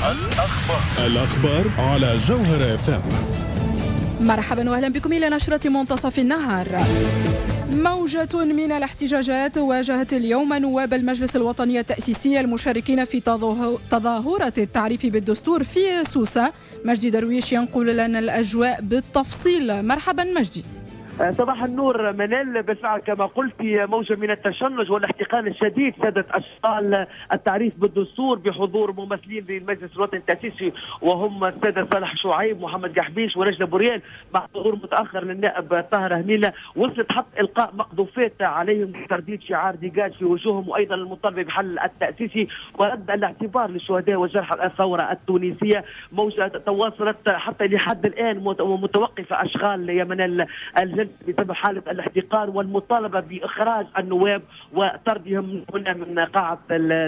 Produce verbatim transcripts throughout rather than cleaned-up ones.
الأخبار الأخبار على جوهر اف ام. مرحبا واهلا بكم الى نشرة منتصف النهار. موجة من الاحتجاجات واجهت اليوم نواب المجلس الوطني التأسيسي المشاركين في تظاهرة التعريف بالدستور في سوسة. مجدي درويش ينقل لنا الأجواء بالتفصيل. مرحبا مجدي. صباح النور منال. بالفعل كما قلت موجة من التشنج والاحتقان الشديد سادت أشغال التعريف بالدستور بحضور ممثلين للمجلس الوطني التأسيسي وهم السادة صالح شعيب محمد قحبيش ونجلة بوريال مع حضور متأخر للنائب طاهر هميلة. وصلت حتى إلقاء مقذوفات عليهم بترديد شعار ديجاج في وجوههم وأيضا المطالبة بحل التأسيسي ورد الاعتبار للشهداء وجرحى الثورة التونسية. موجة تواصلت حتى لحد الآن متوقفة أشغال يا منال الجلسة بسبب حالة الاحتقان والمطالبة بإخراج النواب وطردهم هنا من قاعة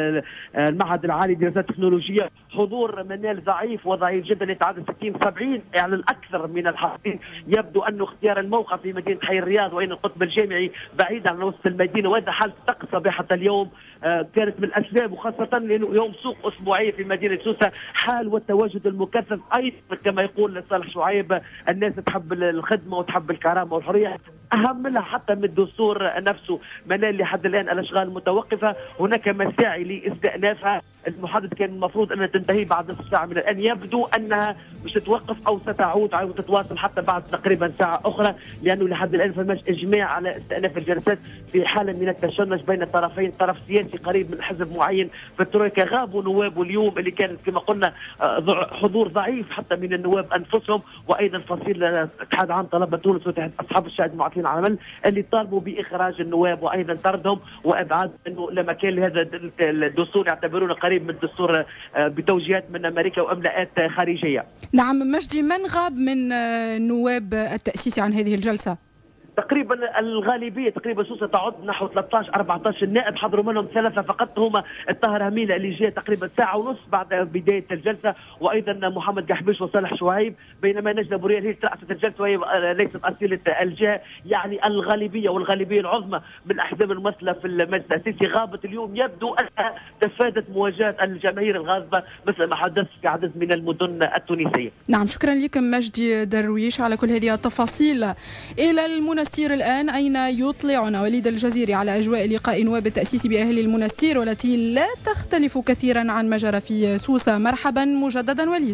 المعهد العالي للدراسات التكنولوجية. حضور منال ضعيف وضعيف جدا يتعدى ستين سبعين يعني الأكثر من الحاضرين. يبدو أنه اختيار الموقع في مدينة حي الرياض وين القطب الجامعي بعيد عن وسط المدينة وهذا حال طقس صباحة اليوم كانت من الأسباب وخاصة لأنه يوم سوق أسبوعية في مدينة سوسة حال والتواجد المكثف أيضا كما يقول صالح شعيب الناس تحب الخدمة وتحب الكرامة والحرية أهم لها حتى من الدستور نفسه. منال لحد الآن الأشغال متوقفة هناك مساعي لاستئنافها. المحدد كان المفروض أنها تنتهي بعد نصف ساعة من الآن يبدو أنها مش تتوقف أو ستعود أو تتواصل حتى بعد تقريبا ساعة أخرى لأنه لحد الآن فماش إجماع على استئناف الجلسات في حالة من التشنج بين الطرفين. طرف سياسي قريب من حزب معين في الترويكا غابوا نواب اليوم اللي كانت كما قلنا حضور ضعيف حتى من النواب أنفسهم وأيضا فصيل اتحاد عام طلبة تونس واتحاد أصحاب الشهادة المعطين على العمل اللي طالبوا بإخراج النواب وأيضا طردهم وإبعاد أنه لما كان لهذا الدستور يعتبرونه قريب من الدستور بتوجيهات من أمريكا وإملاءات خارجية. نعم مجدي، من غاب من نواب التأسيسي عن هذه الجلسة؟ تقريبا الغالبيه تقريبا سوسه تعد نحو ثلاثة عشر أربعة عشر نائب حضروا منهم ثلاثه فقط هما الطاهر هميله اللي جاء تقريبا ساعه ونص بعد بدايه الجلسه وايضا محمد قحبيش وصالح شعيب بينما نجلة بوريال هي رأست الجلسه وهي ليست اصيله الجهه. يعني الغالبيه والغالبيه العظمى من الاحزاب الممثله في المجلس التاسيسي غابت اليوم. يبدو انها تفادت مواجهه الجماهير الغاضبه مثل ما حدث في عدد من المدن التونسيه. نعم شكرا لكم مجدي درويش على كل هذه التفاصيل. الى المنستير الآن أين يطلعنا وليد الجزيري على أجواء لقاء نواب التأسيس بأهل المنستير والتي لا تختلف كثيرا عن ما جرى في سوسة. مرحبا مجددا وليد.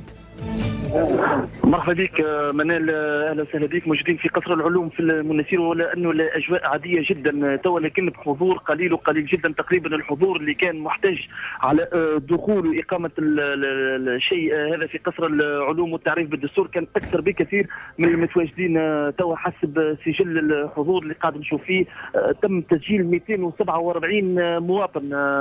مرحبا بك منال، اهلا وسهلا بك. موجودين في قصر العلوم في المنستير ولا انه الاجواء عاديه جدا تو لكن بحضور قليل وقليل جدا. تقريبا الحضور اللي كان محتاج على دخول واقامه الشيء هذا في قصر العلوم والتعريف بالدستور كان اكثر بكثير من المتواجدين تو. حسب سجل الحضور اللي قاعد نشوف فيه تم تسجيل مئتين وسبعة وأربعين مواطن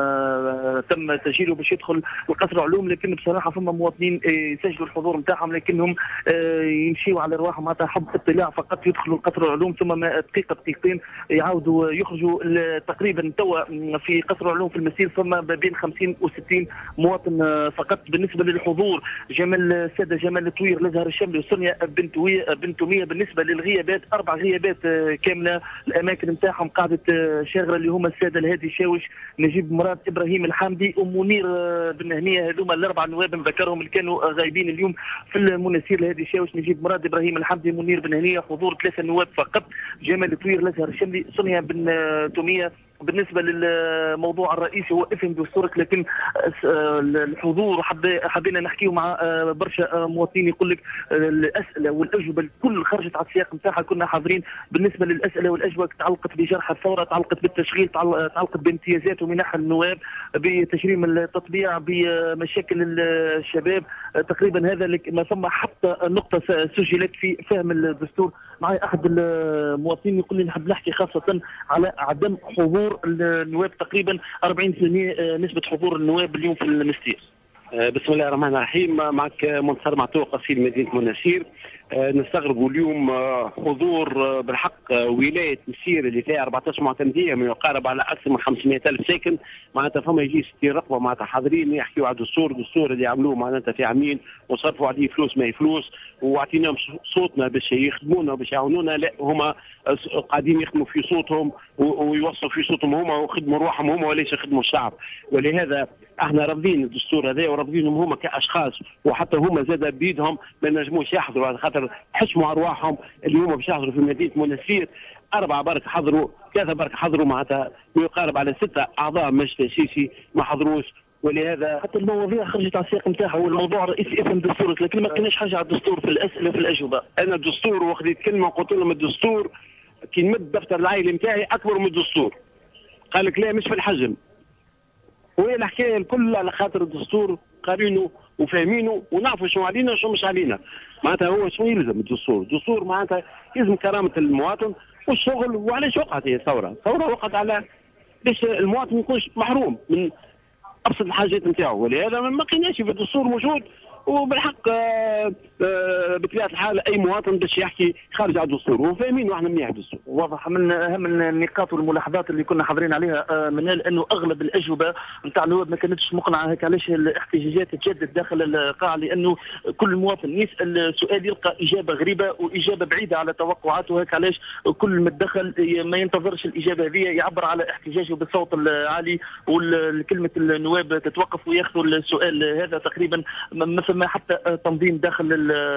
تم تسجيله باش يدخل القصر العلوم، لكن بصراحه فما مواطنين يسجلوا الحضور نتاعهم لكنهم يمشيوا على رواحهم معناتها حب اطلاع فقط يدخلوا القصر العلوم ثم دقيقه دقيقتين يعاودوا يخرجوا. تقريبا توا في قصر العلوم في المسير فما ما بين خمسين وستين مواطن فقط. بالنسبه للحضور جمال الساده جمال طوير الازهر الشملي وسونيا بنت بنت مية. بالنسبه للغيابات اربع غيابات كامله الاماكن نتاعهم قاعده شاغره اللي هما الساده الهادي شاوش نجيب مراد ابراهيم الحامدي ومنير بن هنيه. هذوما الاربع نواب نذكرهم اللي كانوا غايبين اليوم في المنستير الهادي شاوش نجيب مراد ابراهيم الحامدي منير بن هنيه. حضور ثلاثه نواب فقط جمال طوير الازهر الشملي سونيا بن توميه. بالنسبه للموضوع الرئيسي هو افهم دستورك، لكن الحضور حبينا نحكيه مع برشا مواطنين يقول لك الاسئله والاجوبه الكل خرجت على السياق نتاعها كنا حاضرين. بالنسبه للاسئله والاجوبه تعلقت بجرح الثوره، تعلقت بالتشغيل، تعلقت بامتيازات ومنح النواب، بتجريم التطبيع، بمشاكل الشباب. تقريبا هذا ما ثم حتى نقطه سجلت في فهم الدستور. معي احد المواطنين يقول لي نحب نحكي خاصه على عدم حضور النواب. تقريبا أربعين بالمئة نسبه حضور النواب اليوم في المنستير. بسم الله الرحمن الرحيم. معك منتصر معتوق قصير مدينه منستير. نستغربوا اليوم حضور بالحق ولاية مسير اللي فيها أربعة عشر معتمدية ما يقارب على أكثر من خمسمائة ألف ساكن، معناتها فما يجي ستين رقبة معناتها حاضرين يحكيوا على الدستور، الدستور اللي عملوه معناتها في عامين وصرفوا عليه فلوس ما فلوس، واعطيناهم صوتنا باش يخدمونا باش يعاونونا، لا هما قاعدين يخدموا في صوتهم ويوصلوا في صوتهم هما ويخدموا روحهم هما وليس يخدموا الشعب. ولهذا احنا رافضين الدستور هذا ورافضينهم هما كاشخاص، وحتى هما زاد بيدهم ما نجموش يحضروا على خاطر حشموا ارواحهم اللي هما باش يحضروا في مدينه منستير. اربعه برك حضروا، ثلاثه برك حضروا معناتها ويقارب على سته اعضاء مجلس تاسيسي ما حضروش. ولهذا حتى المواضيع خرجت على السياق نتاعها، والموضوع الرئيسي اسم الدستور، لكن ما كناش حاجه على الدستور في الاسئله في الاجوبه. انا الدستور وخذيت كلمه قلت لهم الدستور كي نمد دفتر العائله نتاعي اكبر من الدستور. قال لك لا مش في الحجم. وهي الحكايه الكل على خاطر الدستور قارينه وفاهمينه ونعرفوا شو علينا وشو مش علينا. معناتها هو شو يلزم الدستور؟ الدستور معناتها يلزم كرامه المواطن والشغل. وعلاش وقعت هي الثوره؟ الثوره وقعت على باش المواطن ما يكونش محروم من ابسط الحاجات نتاعو، ولهذا ما لقيناش في الدستور موجود. وبالحق آه آه بطبيعه الحال اي مواطن باش يحكي خارج على الدستور وفاهمين واحنا منيح الدستور. واضح من اهم النقاط والملاحظات اللي كنا حاضرين عليها آه منال انه اغلب الاجوبه نتاع النواب ما كانتش مقنعه. هيك علاش الاحتجاجات تجدد داخل القاعه؟ لانه كل مواطن يسال سؤال يلقى اجابه غريبه واجابه بعيده على توقعاته. هيك علاش كل ما تدخل ما ينتظرش الاجابه هذه، يعبر على احتجاجه بالصوت العالي وكلمه النواب تتوقف وياخذوا السؤال هذا. تقريبا مثل ما حتى تنظيم داخل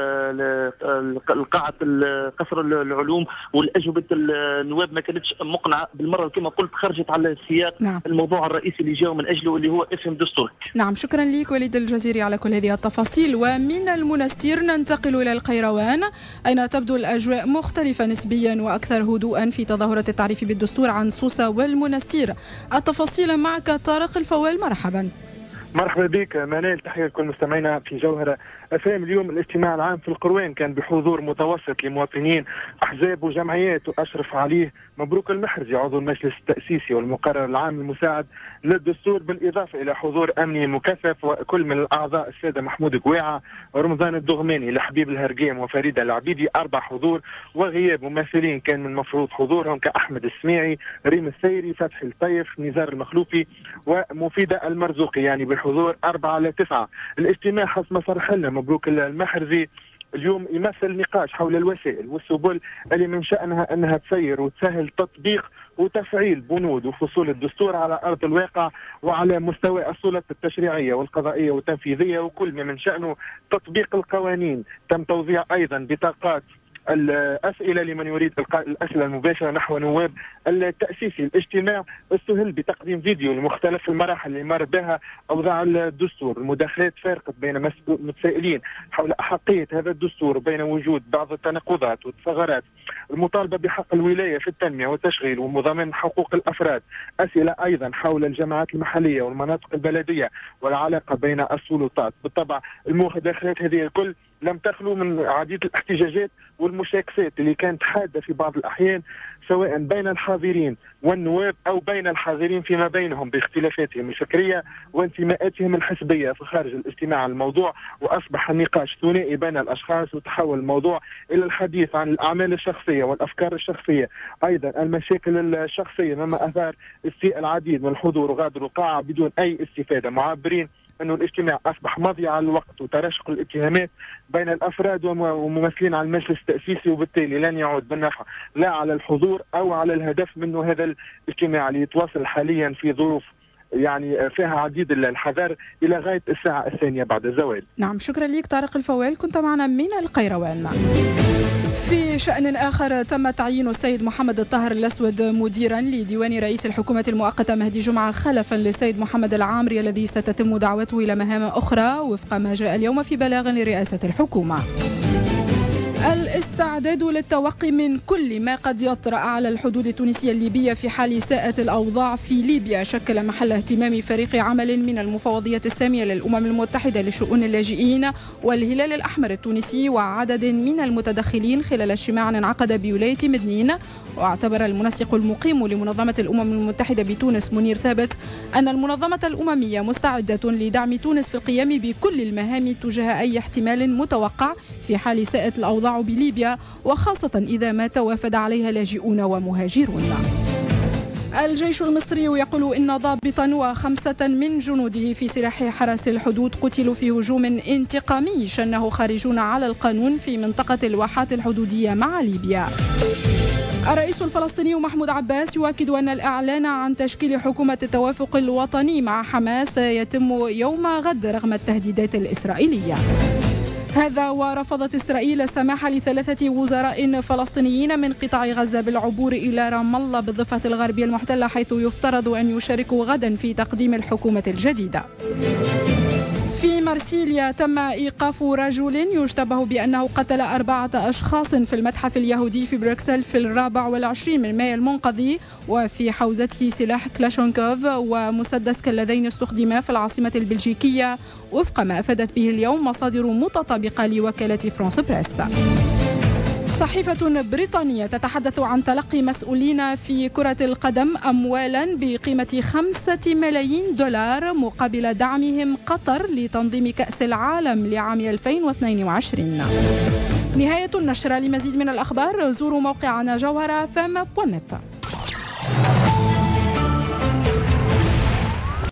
القاعة قصر العلوم والأجوبة النواب ما كانتش مقنعة بالمرة، كما قلت خرجت على السياق. نعم. الموضوع الرئيسي اللي جاءوا من أجله اللي هو اسم دستورك. نعم، شكرا لك وليد الجزيري على كل هذه التفاصيل. ومن المنستير ننتقل إلى القيروان، أين تبدو الأجواء مختلفة نسبيا وأكثر هدوءا في تظاهرة التعريف بالدستور عن سوسة والمنستير. التفاصيل معك طارق الفوال، مرحبا. مرحبا بك منال، تحية لكل مستمعينا في جوهرة أفهم. اليوم الاجتماع العام في القروان كان بحضور متوسط لمواطنين أحزاب وجمعيات، وأشرف عليه مبروك المحرزي عضو المجلس التأسيسي والمقرر العام المساعد للدستور، بالإضافة إلى حضور أمني مكثف وكل من الأعضاء السادة محمود قويعة ورمضان الدغماني لحبيب الهرقيم وفريدة العبيدي أربع حضور، وغياب ممثلين كان من المفروض حضورهم كأحمد السميعي، ريم الثيري، فتحي الطيف، نزار المخلوفي ومفيدة المرزوقي، يعني بالحضور أربعة على تسعة. الاجتماع حسب ما صرح لنا مبروك المحرزي اليوم يمثل نقاش حول الوسائل والسبل اللي من شأنها أنها تسير وتسهل تطبيق وتفعيل بنود وفصول الدستور على أرض الواقع وعلى مستوى السلطات التشريعية والقضائية والتنفيذية وكل ما من شأنه تطبيق القوانين. تم توزيع أيضا بطاقات الأسئلة لمن يريد إلقاء الأسئلة المباشرة نحو نواب التأسيسي. الاجتماع استهل بتقديم فيديو لمختلف المراحل اللي مر بها أوضاع الدستور. المداخلات فارقت بين متسائلين حول أحقية هذا الدستور وبين وجود بعض التناقضات والثغرات. المطالبة بحق الولاية في التنمية والتشغيل ومضامن حقوق الأفراد. أسئلة أيضا حول الجماعات المحلية والمناطق البلدية والعلاقة بين السلطات. بالطبع المداخلات هذه الكل لم تخلو من عديد الاحتجاجات والمشاكسات اللي كانت حادة في بعض الأحيان سواء بين الحاضرين والنواب أو بين الحاضرين فيما بينهم باختلافاتهم الفكرية وانتماءاتهم الحزبية في خارج الاجتماع عن الموضوع. وأصبح النقاش ثنائي بين الأشخاص وتحول الموضوع إلى الحديث عن الأعمال الشخصية والأفكار الشخصية، أيضا المشاكل الشخصية، مما أثار استياء العديد من الحضور وغادروا القاعة بدون أي استفادة، معبرين أنه الاجتماع أصبح مضيعة للوقت وتراشق الاتهامات بين الأفراد وممثلين على المجلس التأسيسي، وبالتالي لن يعود بالنفع لا على الحضور أو على الهدف منه هذا الاجتماع اللي يتواصل حاليا في ظروف يعني فيها عديد الحذر إلى غاية الساعة الثانية بعد الزوال. نعم، شكرا لك طارق الفوال، كنت معنا من القيروان. في شأن آخر تم تعيين السيد محمد الطاهر الأسود مديرا لديوان رئيس الحكومة المؤقتة مهدي جمعة خلفا للسيد محمد العامري الذي ستتم دعوته إلى مهام أخرى وفق ما جاء اليوم في بلاغ لرئاسة الحكومة. الاستعداد للتوقي من كل ما قد يطرأ على الحدود التونسية الليبية في حال ساءت الأوضاع في ليبيا شكل محل اهتمام فريق عمل من المفوضية السامية للأمم المتحدة لشؤون اللاجئين والهلال الأحمر التونسي وعدد من المتدخلين خلال اجتماع انعقد بولاية مدنين. واعتبر المنسق المقيم لمنظمة الأمم المتحدة بتونس منير ثابت أن المنظمة الأممية مستعدة لدعم تونس في القيام بكل المهام تجاه أي احتمال متوقع في حال ساءت الأوضاع الأوضاع بليبيا، وخاصة إذا ما توافد عليها لاجئون ومهاجرون. الجيش المصري يقول إن ضابطا وخمسة من جنوده في سلاح حرس الحدود قتلوا في هجوم انتقامي شنه خارجون على القانون في منطقة الواحات الحدودية مع ليبيا. الرئيس الفلسطيني محمود عباس يؤكد أن الإعلان عن تشكيل حكومة التوافق الوطني مع حماس يتم يوم غد رغم التهديدات الإسرائيلية. هذا ورفضت إسرائيل السماح لثلاثة وزراء فلسطينيين من قطاع غزة بالعبور إلى رام الله بالضفة الغربية المحتلة، حيث يفترض أن يشاركوا غدا في تقديم الحكومة الجديدة. في مرسيليا تم إيقاف رجل يشتبه بأنه قتل أربعة أشخاص في المتحف اليهودي في بروكسل في الرابع والعشرين من مايو المنقضي، وفي حوزته سلاح كلاشونكوف ومسدس كاللذين استخدما في العاصمة البلجيكية، وفق ما أفادت به اليوم مصادر متطابقة لوكالة فرانس بريس. صحيفة بريطانية تتحدث عن تلقي مسؤولين في كرة القدم أموالا بقيمة خمسة ملايين دولار مقابل دعمهم قطر لتنظيم كأس العالم لعام ألفين واثنين وعشرين. نهاية النشرة. لمزيد من الأخبار زوروا موقعنا جوهرة فام دوت نت.